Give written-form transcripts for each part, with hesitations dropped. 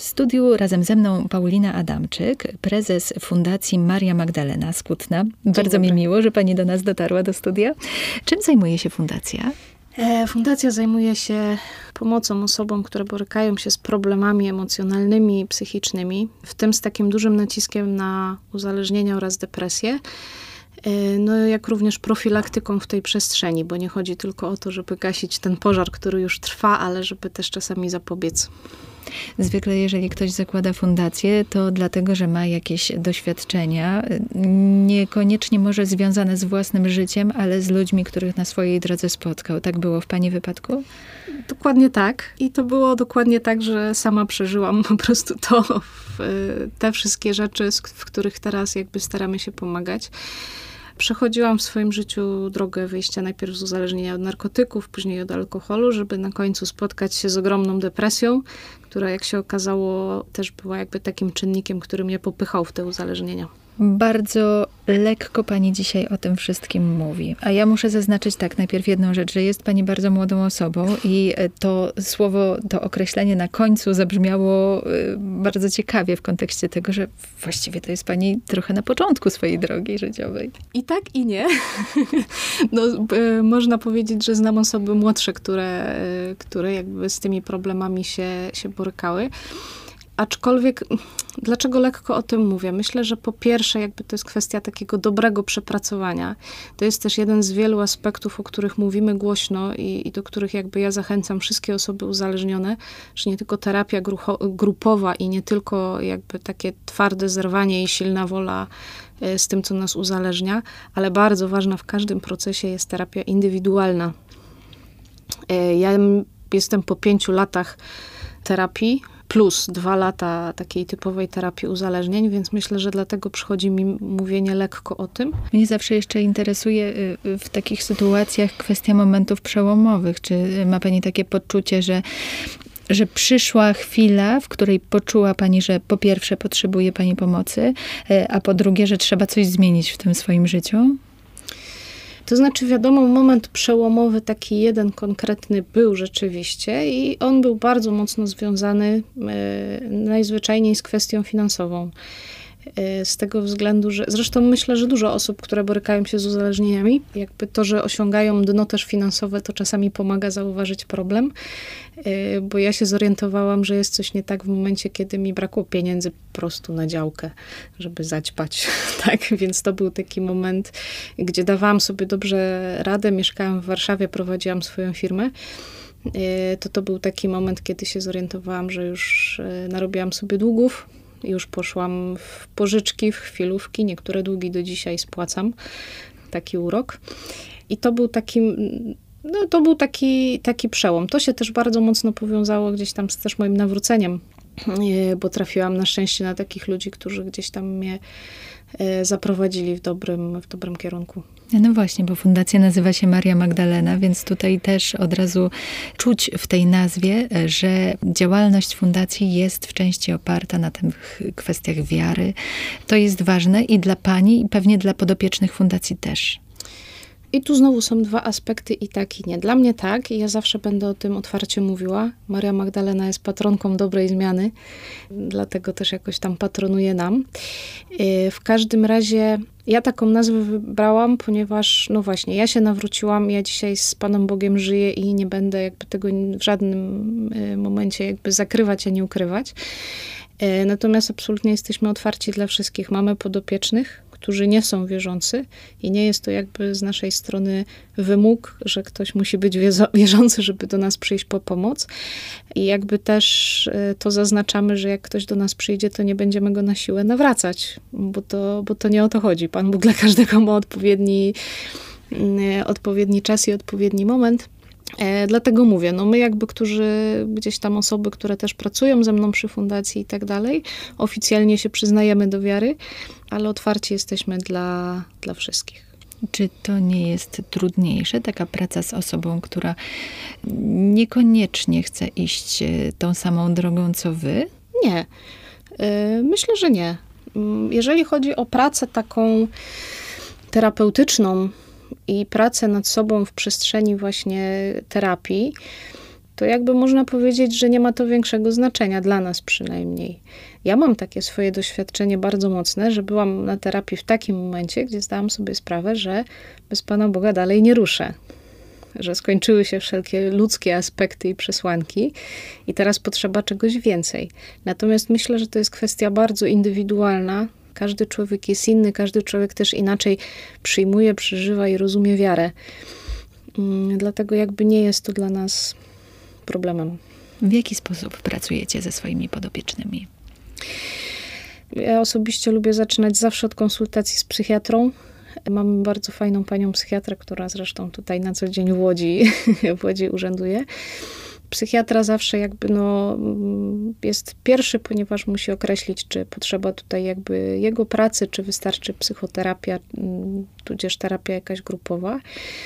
studiu razem ze mną Paulina Adamczyk, prezes Fundacji Maria Magdalena z Kutna. Bardzo mi miło, że pani do nas dotarła do studia. Czym zajmuje się fundacja? Fundacja zajmuje się pomocą osobom, które borykają się z problemami emocjonalnymi i psychicznymi, w tym z takim dużym naciskiem na uzależnienia oraz depresję. No jak również profilaktyką w tej przestrzeni, bo nie chodzi tylko o to, żeby gasić ten pożar, który już trwa, ale żeby też czasami zapobiec. Zwykle jeżeli ktoś zakłada fundację, to dlatego, że ma jakieś doświadczenia, niekoniecznie może związane z własnym życiem, ale z ludźmi, których na swojej drodze spotkał. Tak było w pani wypadku? Dokładnie tak. I to było dokładnie tak, że sama przeżyłam po prostu te wszystkie rzeczy, w których teraz jakby staramy się pomagać. Przechodziłam w swoim życiu drogę wyjścia najpierw z uzależnienia od narkotyków, później od alkoholu, żeby na końcu spotkać się z ogromną depresją, która jak się okazało też była jakby takim czynnikiem, który mnie popychał w te uzależnienia. Bardzo lekko pani dzisiaj o tym wszystkim mówi. A ja muszę zaznaczyć tak, najpierw jedną rzecz, że jest pani bardzo młodą osobą i to słowo, to określenie na końcu zabrzmiało bardzo ciekawie w kontekście tego, że właściwie to jest pani trochę na początku swojej drogi życiowej. I tak, i nie. No, można powiedzieć, że znam osoby młodsze, które jakby z tymi problemami się borykały. Aczkolwiek, dlaczego lekko o tym mówię? Myślę, że po pierwsze jakby to jest kwestia takiego dobrego przepracowania. To jest też jeden z wielu aspektów, o których mówimy głośno i do których jakby ja zachęcam wszystkie osoby uzależnione, że nie tylko terapia grupowa i nie tylko jakby takie twarde zerwanie i silna wola z tym, co nas uzależnia, ale bardzo ważna w każdym procesie jest terapia indywidualna. Ja jestem po 5 latach terapii, plus 2 lata takiej typowej terapii uzależnień, więc myślę, że dlatego przychodzi mi mówienie lekko o tym. Mnie zawsze jeszcze interesuje w takich sytuacjach kwestia momentów przełomowych. Czy ma pani takie poczucie, że przyszła chwila, w której poczuła pani, że po pierwsze potrzebuje pani pomocy, a po drugie, że trzeba coś zmienić w tym swoim życiu? To znaczy, wiadomo, moment przełomowy, taki jeden konkretny był rzeczywiście i on był bardzo mocno związany najzwyczajniej z kwestią finansową. Z tego względu, że zresztą myślę, że dużo osób, które borykają się z uzależnieniami, jakby to, że osiągają dno też finansowe, to czasami pomaga zauważyć problem, bo ja się zorientowałam, że jest coś nie tak w momencie, kiedy mi brakło pieniędzy po prostu na działkę, żeby zaćpać. Tak, więc to był taki moment, gdzie dawałam sobie dobrze radę, mieszkałam w Warszawie, prowadziłam swoją firmę. To był taki moment, kiedy się zorientowałam, że już narobiłam sobie długów. Już poszłam w pożyczki, w chwilówki. Niektóre długi do dzisiaj spłacam. Taki urok. I to był taki przełom. To się też bardzo mocno powiązało gdzieś tam z też moim nawróceniem, bo trafiłam na szczęście na takich ludzi, którzy gdzieś tam mnie zaprowadzili w dobrym kierunku. No właśnie, bo fundacja nazywa się Maria Magdalena, więc tutaj też od razu czuć w tej nazwie, że działalność fundacji jest w części oparta na tych kwestiach wiary. To jest ważne i dla pani, i pewnie dla podopiecznych fundacji też. I tu znowu są 2 aspekty i tak, i nie. Dla mnie tak, i ja zawsze będę o tym otwarcie mówiła. Maria Magdalena jest patronką dobrej zmiany, dlatego też jakoś tam patronuje nam. W każdym razie ja taką nazwę wybrałam, ponieważ, no właśnie, ja się nawróciłam, ja dzisiaj z Panem Bogiem żyję i nie będę jakby tego w żadnym momencie jakby zakrywać, a nie ukrywać. Natomiast absolutnie jesteśmy otwarci dla wszystkich. Mamy podopiecznych, którzy nie są wierzący i nie jest to jakby z naszej strony wymóg, że ktoś musi być wierzący, żeby do nas przyjść po pomoc. I jakby też to zaznaczamy, że jak ktoś do nas przyjdzie, to nie będziemy go na siłę nawracać, bo to nie o to chodzi. Pan Bóg dla każdego ma odpowiedni czas i odpowiedni moment. Dlatego mówię, no my jakby, którzy gdzieś tam osoby, które też pracują ze mną przy fundacji i tak dalej, oficjalnie się przyznajemy do wiary, ale otwarci jesteśmy dla wszystkich. Czy to nie jest trudniejsze, taka praca z osobą, która niekoniecznie chce iść tą samą drogą, co wy? Nie. Myślę, że nie. Jeżeli chodzi o pracę taką terapeutyczną i pracę nad sobą w przestrzeni właśnie terapii, to jakby można powiedzieć, że nie ma to większego znaczenia, dla nas przynajmniej. Ja mam takie swoje doświadczenie bardzo mocne, że byłam na terapii w takim momencie, gdzie zdałam sobie sprawę, że bez Pana Boga dalej nie ruszę. Że skończyły się wszelkie ludzkie aspekty i przesłanki i teraz potrzeba czegoś więcej. Natomiast myślę, że to jest kwestia bardzo indywidualna. Każdy człowiek jest inny, każdy człowiek też inaczej przyjmuje, przeżywa i rozumie wiarę. Dlatego jakby nie jest to dla nas problemem. W jaki sposób pracujecie ze swoimi podopiecznymi? Ja osobiście lubię zaczynać zawsze od konsultacji z psychiatrą. Mamy bardzo fajną panią psychiatrę, która zresztą tutaj na co dzień w Łodzi urzęduje. Psychiatra zawsze jakby jest pierwszy, ponieważ musi określić, czy potrzeba tutaj jakby jego pracy, czy wystarczy psychoterapia, tudzież terapia jakaś grupowa.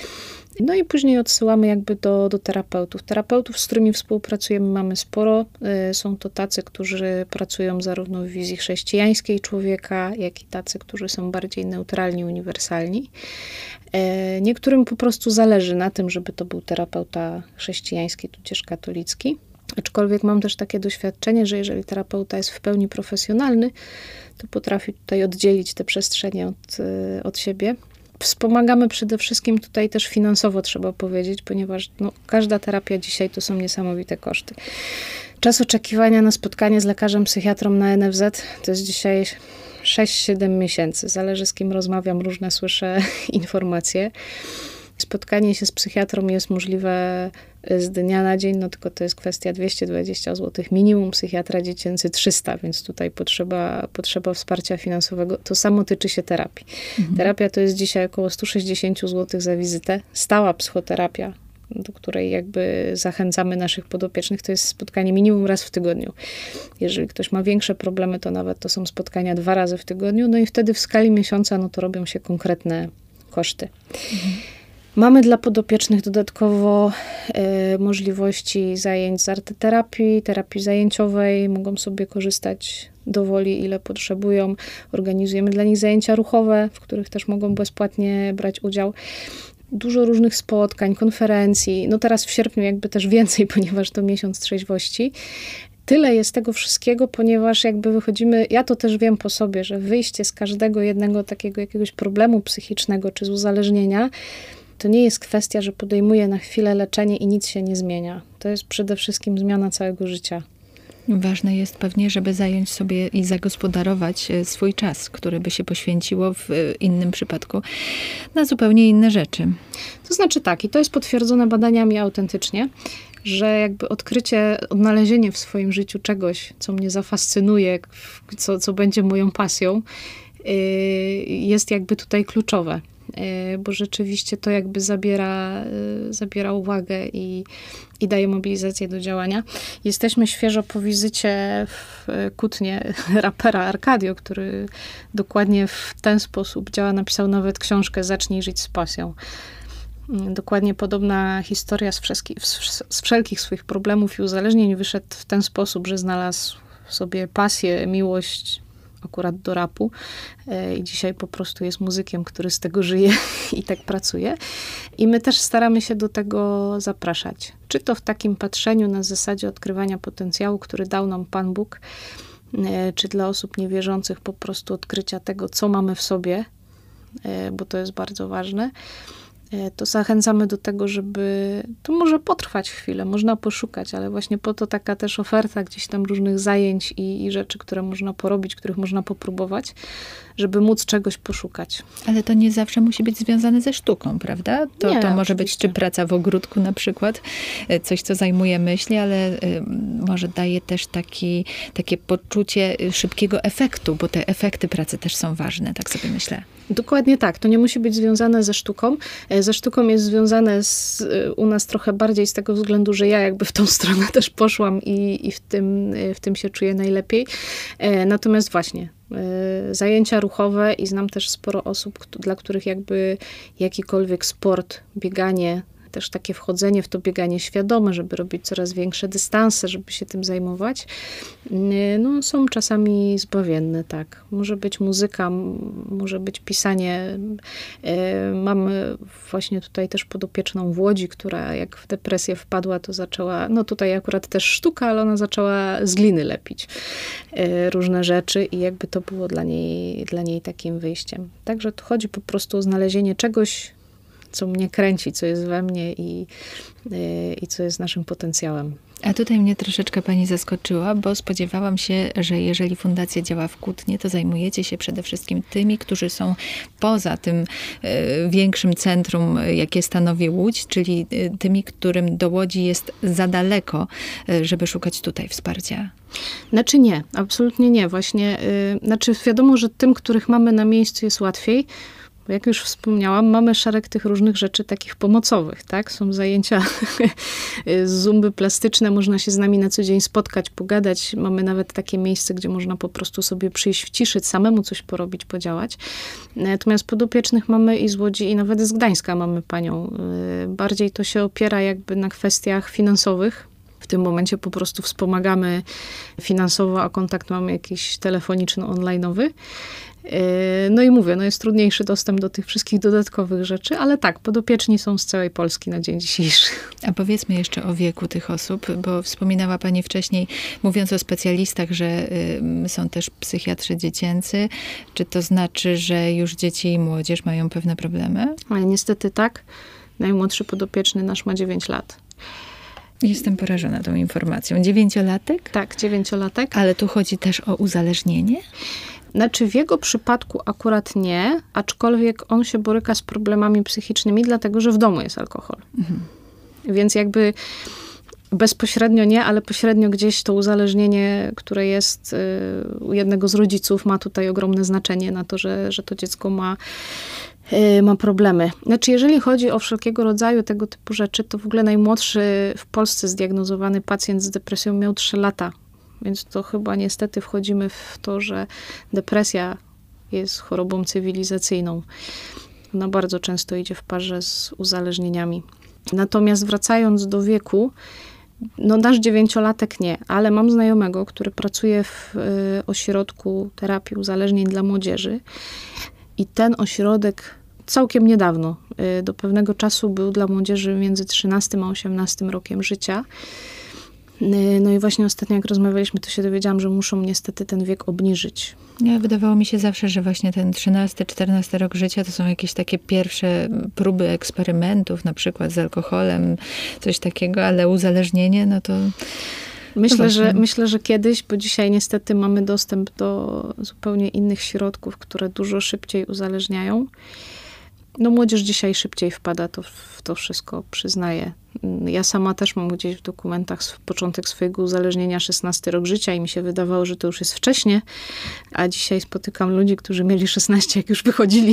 No i później odsyłamy jakby do terapeutów. Terapeutów, z którymi współpracujemy, mamy sporo. Są to tacy, którzy pracują zarówno w wizji chrześcijańskiej człowieka, jak i tacy, którzy są bardziej neutralni, uniwersalni. Niektórym po prostu zależy na tym, żeby to był terapeuta chrześcijański, tudzież katolicki. Aczkolwiek mam też takie doświadczenie, że jeżeli terapeuta jest w pełni profesjonalny, to potrafi tutaj oddzielić te przestrzenie od siebie. Wspomagamy przede wszystkim tutaj też finansowo, trzeba powiedzieć, ponieważ każda terapia dzisiaj to są niesamowite koszty. Czas oczekiwania na spotkanie z lekarzem psychiatrą na NFZ to jest dzisiaj 6-7 miesięcy. Zależy, z kim rozmawiam, różne słyszę informacje. Spotkanie się z psychiatrą jest możliwe z dnia na dzień, tylko to jest kwestia 220 zł minimum, psychiatra dziecięcy 300, więc tutaj potrzeba wsparcia finansowego. To samo tyczy się terapii. Terapia to jest dzisiaj około 160 zł za wizytę. Stała psychoterapia, do której jakby zachęcamy naszych podopiecznych, to jest spotkanie minimum raz w tygodniu. Jeżeli ktoś ma większe problemy, to nawet to są spotkania 2 razy w tygodniu, i wtedy w skali miesiąca, to robią się konkretne koszty. Mamy dla podopiecznych dodatkowo możliwości zajęć z arteterapii, terapii zajęciowej. Mogą sobie korzystać dowoli, ile potrzebują. Organizujemy dla nich zajęcia ruchowe, w których też mogą bezpłatnie brać udział. Dużo różnych spotkań, konferencji. Teraz w sierpniu jakby też więcej, ponieważ to miesiąc trzeźwości. Tyle jest tego wszystkiego, ponieważ jakby wychodzimy, ja to też wiem po sobie, że wyjście z każdego jednego takiego jakiegoś problemu psychicznego czy z uzależnienia, to nie jest kwestia, że podejmuję na chwilę leczenie i nic się nie zmienia. To jest przede wszystkim zmiana całego życia. Ważne jest pewnie, żeby zająć sobie i zagospodarować swój czas, który by się poświęciło w innym przypadku na zupełnie inne rzeczy. To znaczy tak, i to jest potwierdzone badaniami autentycznie, że jakby odnalezienie w swoim życiu czegoś, co mnie zafascynuje, co będzie moją pasją, jest jakby tutaj kluczowe. Bo rzeczywiście to jakby zabiera uwagę i daje mobilizację do działania. Jesteśmy świeżo po wizycie w Kutnie rapera Arkadio, który dokładnie w ten sposób działa. Napisał nawet książkę Zacznij żyć z pasją. Dokładnie podobna historia z wszelkich swoich problemów i uzależnień wyszedł w ten sposób, że znalazł w sobie pasję, miłość akurat do rapu i dzisiaj po prostu jest muzykiem, który z tego żyje i tak pracuje. I my też staramy się do tego zapraszać. Czy to w takim patrzeniu na zasadzie odkrywania potencjału, który dał nam Pan Bóg, czy dla osób niewierzących po prostu odkrycia tego, co mamy w sobie, bo to jest bardzo ważne. To zachęcamy do tego, żeby to może potrwać chwilę, można poszukać, ale właśnie po to taka też oferta gdzieś tam różnych zajęć i rzeczy, które można porobić, których można popróbować, żeby móc czegoś poszukać. Ale to nie zawsze musi być związane ze sztuką, prawda? To może być czy praca w ogródku na przykład, coś, co zajmuje myśli, ale może daje też takie poczucie szybkiego efektu, bo te efekty pracy też są ważne, tak sobie myślę. Dokładnie tak. To nie musi być związane ze sztuką. Ze sztuką jest związane u nas trochę bardziej z tego względu, że ja jakby w tą stronę też poszłam i w tym się czuję najlepiej. Natomiast właśnie zajęcia ruchowe i znam też sporo osób, dla których jakby jakikolwiek sport, bieganie, też takie wchodzenie w to bieganie świadome, żeby robić coraz większe dystanse, żeby się tym zajmować, no, są czasami zbawienne, tak. Może być muzyka, może być pisanie. Mamy właśnie tutaj też podopieczną w Łodzi, która jak w depresję wpadła, to zaczęła, no tutaj akurat też sztuka, ale ona zaczęła z gliny lepić różne rzeczy i jakby to było dla niej takim wyjściem. Także tu chodzi po prostu o znalezienie czegoś, co mnie kręci, co jest we mnie i co jest naszym potencjałem. A tutaj mnie troszeczkę pani zaskoczyła, bo spodziewałam się, że jeżeli fundacja działa w Kutnie, to zajmujecie się przede wszystkim tymi, którzy są poza tym większym centrum, jakie stanowi Łódź, czyli tymi, którym do Łodzi jest za daleko, żeby szukać tutaj wsparcia. Znaczy nie, absolutnie nie. Właśnie, wiadomo, że tym, których mamy na miejscu jest łatwiej. Jak już wspomniałam, mamy szereg tych różnych rzeczy takich pomocowych, tak? Są zajęcia z zumby plastyczne, można się z nami na co dzień spotkać, pogadać. Mamy nawet takie miejsce, gdzie można po prostu sobie przyjść w ciszy, samemu coś porobić, podziałać. Natomiast podopiecznych mamy i z Łodzi, i nawet z Gdańska mamy panią. Bardziej to się opiera jakby na kwestiach finansowych. W tym momencie po prostu wspomagamy finansowo, a kontakt mamy jakiś telefoniczno-online'owy. No i mówię, jest trudniejszy dostęp do tych wszystkich dodatkowych rzeczy, ale tak, podopieczni są z całej Polski na dzień dzisiejszy. A powiedzmy jeszcze o wieku tych osób, bo wspominała pani wcześniej, mówiąc o specjalistach, że są też psychiatrzy dziecięcy. Czy to znaczy, że już dzieci i młodzież mają pewne problemy? Ale niestety tak. Najmłodszy podopieczny nasz ma 9 lat. Jestem porażona tą informacją. 9-latek? Tak, 9-latek. Ale tu chodzi też o uzależnienie? Znaczy w jego przypadku akurat nie, aczkolwiek on się boryka z problemami psychicznymi, dlatego że w domu jest alkohol. Mhm. Więc jakby bezpośrednio nie, ale pośrednio gdzieś to uzależnienie, które jest u jednego z rodziców, ma tutaj ogromne znaczenie na to, że to dziecko ma problemy. Znaczy, jeżeli chodzi o wszelkiego rodzaju tego typu rzeczy, to w ogóle najmłodszy w Polsce zdiagnozowany pacjent z depresją miał 3 lata. Więc to chyba niestety wchodzimy w to, że depresja jest chorobą cywilizacyjną. Ona bardzo często idzie w parze z uzależnieniami. Natomiast wracając do wieku, nasz 9-latek nie, ale mam znajomego, który pracuje w ośrodku terapii uzależnień dla młodzieży i ten ośrodek całkiem niedawno, do pewnego czasu był dla młodzieży między 13 a 18 rokiem życia. No i właśnie ostatnio jak rozmawialiśmy, to się dowiedziałam, że muszą niestety ten wiek obniżyć. Wydawało mi się zawsze, że właśnie ten 13-14 rok życia to są jakieś takie pierwsze próby eksperymentów, na przykład z alkoholem, coś takiego, ale uzależnienie, no to... Myślę, że kiedyś, bo dzisiaj niestety mamy dostęp do zupełnie innych środków, które dużo szybciej uzależniają. Młodzież dzisiaj szybciej wpada w to wszystko, przyznaję. Ja sama też mam gdzieś w dokumentach początek swojego uzależnienia 16 rok życia i mi się wydawało, że to już jest wcześnie, a dzisiaj spotykam ludzi, którzy mieli 16, jak już wychodzili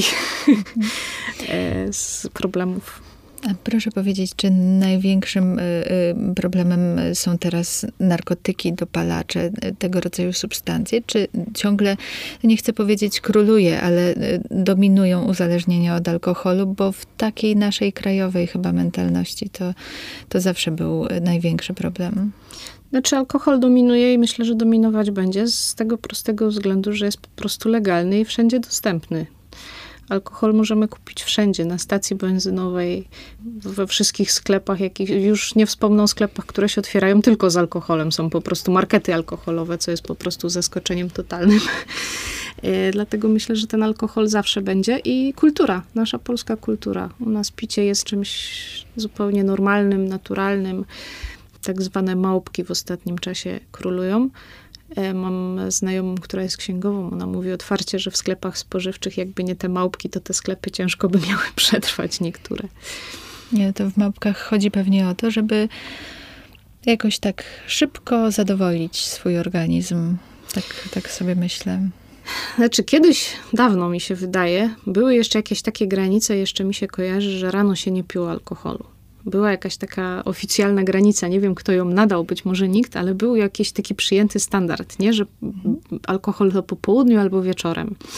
z problemów. A proszę powiedzieć, czy największym problemem są teraz narkotyki, dopalacze, tego rodzaju substancje? Czy ciągle, nie chcę powiedzieć króluje, ale dominują uzależnienia od alkoholu? Bo w takiej naszej krajowej chyba mentalności to zawsze był największy problem. Znaczy alkohol dominuje i myślę, że dominować będzie z tego prostego względu, że jest po prostu legalny i wszędzie dostępny. Alkohol możemy kupić wszędzie, na stacji benzynowej, we wszystkich sklepach, już nie wspomnę o sklepach, które się otwierają tylko z alkoholem. Są po prostu markety alkoholowe, co jest po prostu zaskoczeniem totalnym. Dlatego myślę, że ten alkohol zawsze będzie i kultura, nasza polska kultura. U nas picie jest czymś zupełnie normalnym, naturalnym. Tak zwane małpki w ostatnim czasie królują. Mam znajomą, która jest księgową. Ona mówi otwarcie, że w sklepach spożywczych jakby nie te małpki, to te sklepy ciężko by miały przetrwać niektóre. Nie, to w małpkach chodzi pewnie o to, żeby jakoś tak szybko zadowolić swój organizm. Tak sobie myślę. Znaczy kiedyś, dawno mi się wydaje, były jeszcze jakieś takie granice, jeszcze mi się kojarzy, że rano się nie piło alkoholu. Była jakaś taka oficjalna granica, nie wiem kto ją nadał, być może nikt, ale był jakiś taki przyjęty standard, nie? Że alkohol to po południu albo wieczorem.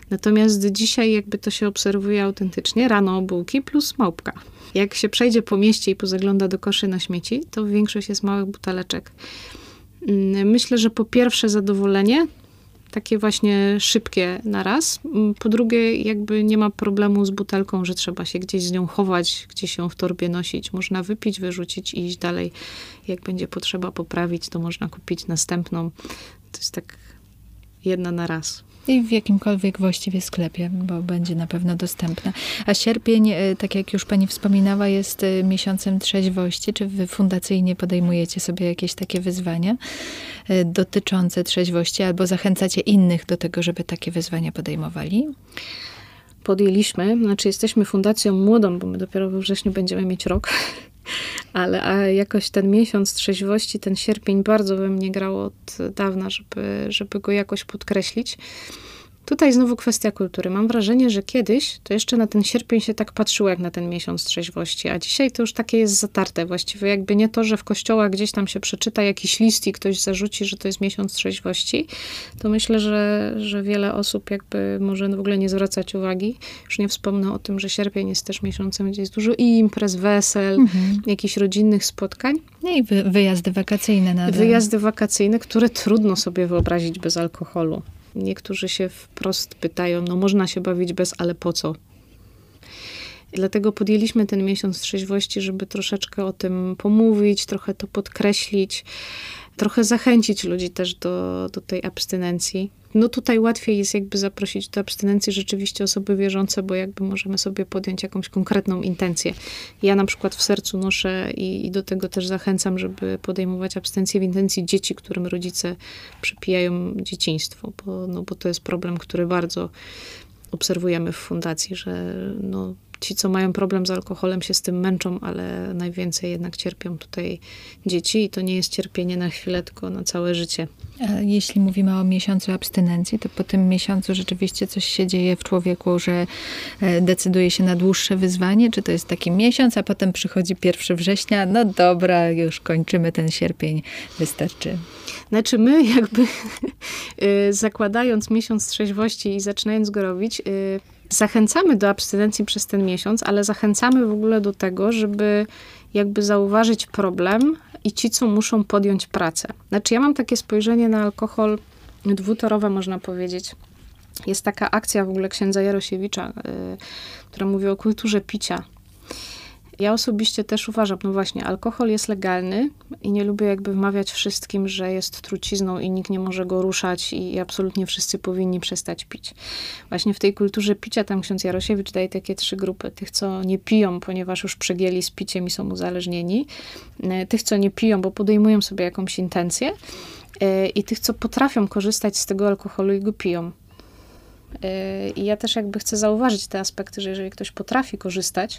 Natomiast dzisiaj jakby to się obserwuje autentycznie, rano bułki plus małpka. Jak się przejdzie po mieście i pozagląda do koszy na śmieci, to większość jest małych buteleczek. Myślę, że po pierwsze zadowolenie, takie właśnie szybkie na raz. Po drugie, jakby nie ma problemu z butelką, że trzeba się gdzieś z nią chować, gdzieś ją w torbie nosić. Można wypić, wyrzucić i iść dalej. Jak będzie potrzeba poprawić, to można kupić następną. To jest tak jedna na raz. I w jakimkolwiek właściwie sklepie, bo będzie na pewno dostępna. A sierpień, tak jak już pani wspominała, jest miesiącem trzeźwości. Czy wy fundacyjnie podejmujecie sobie jakieś takie wyzwania dotyczące trzeźwości albo zachęcacie innych do tego, żeby takie wyzwania podejmowali? Podjęliśmy, znaczy jesteśmy fundacją młodą, bo my dopiero we wrześniu będziemy mieć rok, ale jakoś ten miesiąc trzeźwości, ten sierpień bardzo we mnie grał od dawna, żeby go jakoś podkreślić. Tutaj znowu kwestia kultury. Mam wrażenie, że kiedyś to jeszcze na ten sierpień się tak patrzyło jak na ten miesiąc trzeźwości, a dzisiaj to już takie jest zatarte właściwie. Jakby nie to, że w kościołach gdzieś tam się przeczyta jakiś list i ktoś zarzuci, że to jest miesiąc trzeźwości, to myślę, że wiele osób jakby może w ogóle nie zwracać uwagi. Już nie wspomnę o tym, że sierpień jest też miesiącem, gdzie jest dużo imprez, wesel, jakichś rodzinnych spotkań. No i wyjazdy wakacyjne nadal. Wyjazdy wakacyjne, które trudno sobie wyobrazić bez alkoholu. Niektórzy się wprost pytają, no można się bawić bez, ale po co? Dlatego podjęliśmy ten miesiąc trzeźwości, żeby troszeczkę o tym pomówić, trochę to podkreślić, trochę zachęcić ludzi też do tej abstynencji. No tutaj łatwiej jest jakby zaprosić do abstynencji rzeczywiście osoby wierzące, bo jakby możemy sobie podjąć jakąś konkretną intencję. Ja na przykład w sercu noszę i do tego też zachęcam, żeby podejmować abstynencję w intencji dzieci, którym rodzice przypijają dzieciństwo, bo to jest problem, który bardzo obserwujemy w fundacji, że ci, co mają problem z alkoholem, się z tym męczą, ale najwięcej jednak cierpią tutaj dzieci i to nie jest cierpienie na chwilę, tylko na całe życie. A jeśli mówimy o miesiącu abstynencji, to po tym miesiącu rzeczywiście coś się dzieje w człowieku, że decyduje się na dłuższe wyzwanie? Czy to jest taki miesiąc, a potem przychodzi 1 września? No dobra, już kończymy ten sierpień, wystarczy. Znaczy my jakby zakładając miesiąc trzeźwości i zaczynając go robić, zachęcamy do abstynencji przez ten miesiąc, ale zachęcamy w ogóle do tego, żeby jakby zauważyć problem i ci, co muszą podjąć pracę. Znaczy ja mam takie spojrzenie na alkohol dwutorowe, można powiedzieć. Jest taka akcja w ogóle księdza Jarosiewicza, która mówi o kulturze picia. Ja osobiście też uważam, no właśnie, alkohol jest legalny i nie lubię jakby wmawiać wszystkim, że jest trucizną i nikt nie może go ruszać i absolutnie wszyscy powinni przestać pić. Właśnie w tej kulturze picia tam ksiądz Jarosiewicz daje takie 3 grupy. Tych, co nie piją, ponieważ już przegięli z piciem i są uzależnieni. Tych, co nie piją, bo podejmują sobie jakąś intencję. I tych, co potrafią korzystać z tego alkoholu i go piją. I ja też jakby chcę zauważyć te aspekty, że jeżeli ktoś potrafi korzystać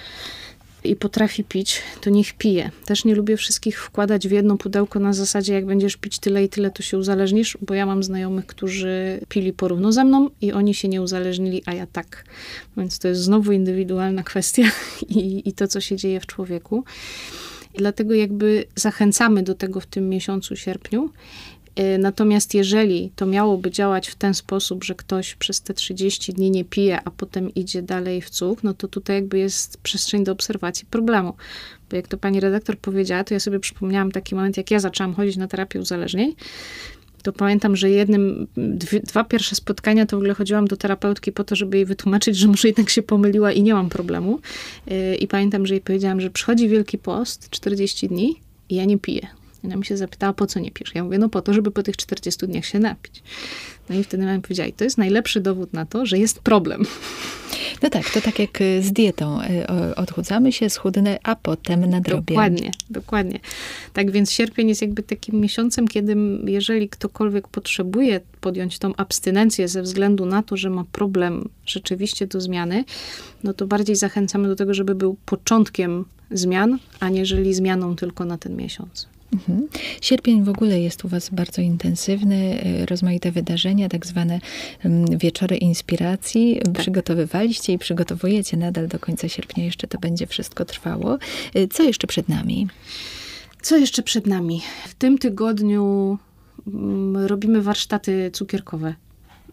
i potrafi pić, to niech pije. Też nie lubię wszystkich wkładać w jedno pudełko na zasadzie, jak będziesz pić tyle i tyle, to się uzależnisz, bo ja mam znajomych, którzy pili porówno ze mną i oni się nie uzależnili, a ja tak. Więc to jest znowu indywidualna kwestia i to, co się dzieje w człowieku. I dlatego jakby zachęcamy do tego w tym miesiącu sierpniu. Natomiast jeżeli to miałoby działać w ten sposób, że ktoś przez te 30 dni nie pije, a potem idzie dalej w cuk, no to tutaj jakby jest przestrzeń do obserwacji problemu. Bo jak to pani redaktor powiedziała, to ja sobie przypomniałam taki moment, jak ja zaczęłam chodzić na terapię uzależnień, to pamiętam, że 2 pierwsze spotkania to w ogóle chodziłam do terapeutki po to, żeby jej wytłumaczyć, że może jednak się pomyliła i nie mam problemu. I pamiętam, że jej powiedziałam, że przychodzi Wielki Post, 40 dni i ja nie piję. I ona mi się zapytała, po co nie pijesz? Ja mówię, no po to, żeby po tych 40 dniach się napić. No i wtedy mam powiedziała, i to jest najlepszy dowód na to, że jest problem. No tak, to tak jak z dietą. Odchudzamy się, schudnę, a potem nadrobię. Dokładnie. Tak więc sierpień jest jakby takim miesiącem, kiedy jeżeli ktokolwiek potrzebuje podjąć tą abstynencję ze względu na to, że ma problem rzeczywiście do zmiany, no to bardziej zachęcamy do tego, żeby był początkiem zmian, aniżeli zmianą tylko na ten miesiąc. Sierpień w ogóle jest u was bardzo intensywny, rozmaite wydarzenia, tak zwane wieczory inspiracji. Tak. Przygotowywaliście i przygotowujecie nadal do końca sierpnia, jeszcze to będzie wszystko trwało. Co jeszcze przed nami? Co jeszcze przed nami? W tym tygodniu robimy warsztaty cukierkowe.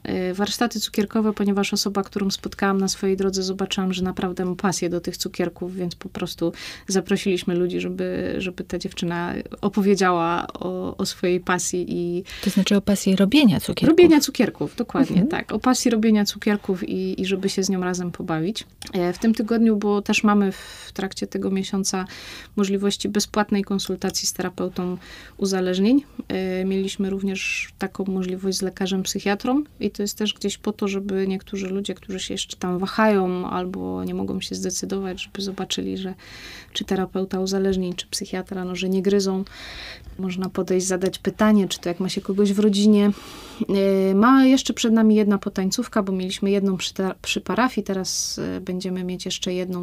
warsztaty cukierkowe, ponieważ osoba, którą spotkałam na swojej drodze, zobaczyłam, że naprawdę ma pasję do tych cukierków, więc po prostu zaprosiliśmy ludzi, żeby ta dziewczyna opowiedziała o swojej pasji. To znaczy o pasji robienia cukierków. Robienia cukierków, dokładnie, tak. O pasji robienia cukierków i żeby się z nią razem pobawić. W tym tygodniu, bo też mamy w trakcie tego miesiąca możliwości bezpłatnej konsultacji z terapeutą uzależnień. Mieliśmy również taką możliwość z lekarzem psychiatrą i to jest też gdzieś po to, żeby niektórzy ludzie, którzy się jeszcze tam wahają albo nie mogą się zdecydować, żeby zobaczyli, że czy terapeuta uzależnień, czy psychiatra, no, że nie gryzą. Można podejść, zadać pytanie, czy to jak ma się kogoś w rodzinie. Ma jeszcze przed nami jedna potańcówka, bo mieliśmy jedną przy parafii, teraz będziemy mieć jeszcze jedną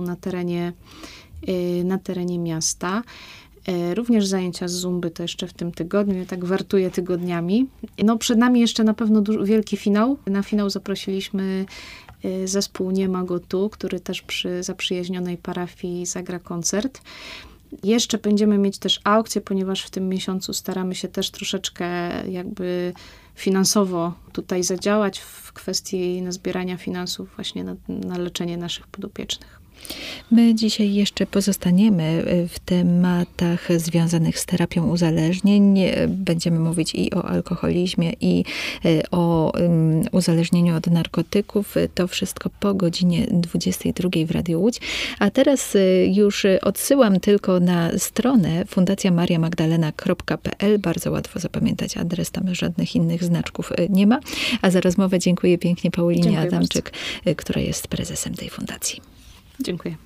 na terenie miasta. Również zajęcia z zumby to jeszcze w tym tygodniu, ja tak wartuję tygodniami. No przed nami jeszcze na pewno wielki finał. Na finał zaprosiliśmy zespół Nie ma go tu, który też przy zaprzyjaźnionej parafii zagra koncert. Jeszcze będziemy mieć też aukcję, ponieważ w tym miesiącu staramy się też troszeczkę jakby finansowo tutaj zadziałać w kwestii nazbierania finansów właśnie na leczenie naszych podopiecznych. My dzisiaj jeszcze pozostaniemy w tematach związanych z terapią uzależnień. Będziemy mówić i o alkoholizmie, i o uzależnieniu od narkotyków. To wszystko po godzinie 22 w Radiu Łódź. A teraz już odsyłam tylko na stronę fundacjamariamagdalena.pl. Bardzo łatwo zapamiętać adres, tam żadnych innych znaczków nie ma. A za rozmowę dziękuję pięknie Paulinie Adamczyk, która jest prezesem tej fundacji. Dziękuję.